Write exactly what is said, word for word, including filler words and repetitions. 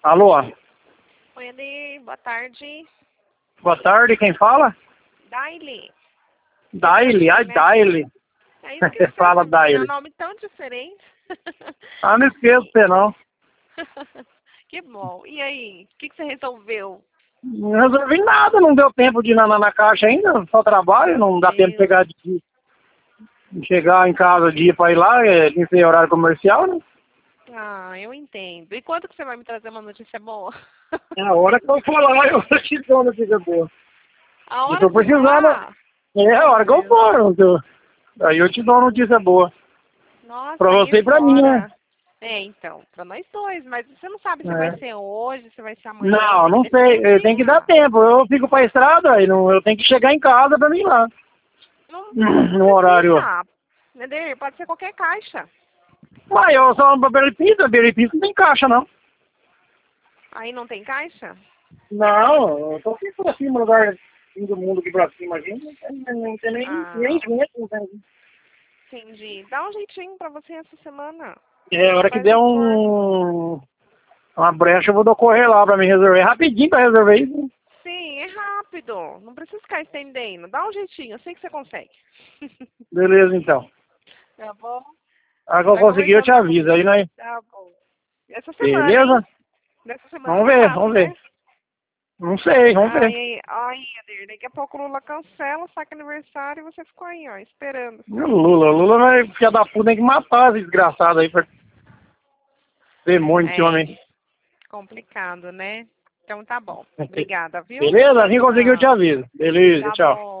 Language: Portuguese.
Alô? Oi, Eder, boa tarde. Boa tarde, quem fala? Daily. Daily, ai, né? Daily. É isso que Você fala você tem um Daily. nome tão diferente. Ah, não esqueço você não. Que bom. E aí, o que, que você resolveu? Não resolvi nada, não deu tempo de ir na, na, na caixa ainda, só trabalho, não dá tempo de Deus. pegar de, de chegar em casa dia pra ir lá, é, tem que ser horário comercial, né? Ah, eu entendo. E quando que você vai me trazer uma notícia boa? É a hora que eu for lá, eu te dou notícia boa. A Eu hora tô que você for precisando, lá? é a Ai, hora que eu Deus. for, eu tô- aí eu te dou notícia boa. Pra Nossa, aí você e pra mim, né? fora. É, então, pra nós dois. Mas você não sabe se vai É. ser hoje, se vai ser amanhã. Não, Tem que não sei, decidir, eh, tem que dar né? tempo. Eu fico pra estrada, aí não, eu tenho que chegar em casa pra mim ir lá. Não, não No horário. precisa. Eder, pode ser qualquer caixa. Uai, eu só pra Beripisa, Beripisa não tem caixa, não. Aí não tem caixa? Não, eu tô aqui pra cima, lugar do mundo aqui pra cima, gente. Não tem, não tem nem, nem Ah, gente, não tem. entendi. Dá um jeitinho pra você essa semana. É, a hora que Faz um der esforço. um... uma brecha, eu vou dar correr lá pra me resolver. Rapidinho pra resolver isso. Sim, é rápido. Não precisa ficar estendendo. Dá um jeitinho. Eu sei que você consegue. Beleza, então. Tá bom? A hora que eu Vai conseguir, eu te conversando aviso. Aí comigo. nós... Tá bom. Essa semana, hein? Beleza? Nessa semana Vamos não ver, passa, vamos ver. né? Não sei, vamos ver. Ai, ai, Eder, daqui a pouco o Lula cancela, saca aniversário e você ficou aí, ó, esperando. O Lula, o Lula vai, filha da puta, tem que matar esse desgraçado aí, pra demônio esse É, homem. complicado, né? Então tá bom. Obrigada, viu? Beleza? Assim conseguiu, eu te Tchau. aviso. Beleza, Tá tchau. bom.